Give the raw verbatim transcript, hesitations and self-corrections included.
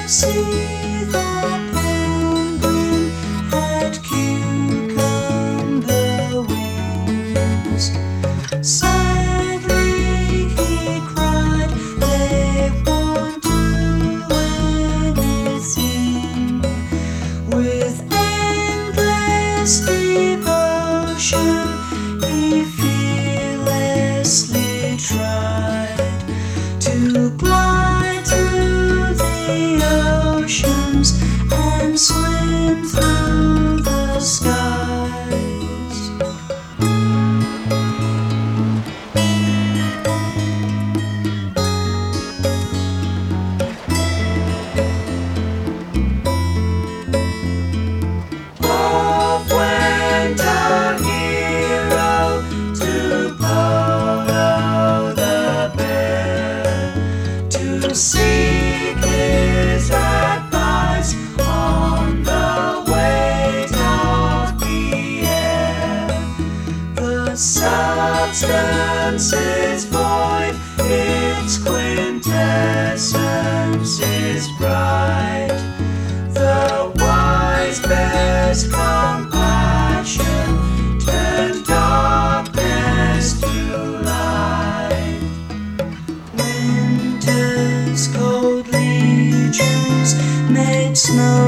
see the penguin had cucumber wings. Sadly he cried, they won't do anything. With endless devotion he fearlessly tried to glide through the oceans and swim through the skies. Off went our hero to Polo the bear, to seek his advice on the weight of the air. The substance is void, its quintessence is bright. The wise bear's compassion turned darkness to light. Winter's cold legions made snow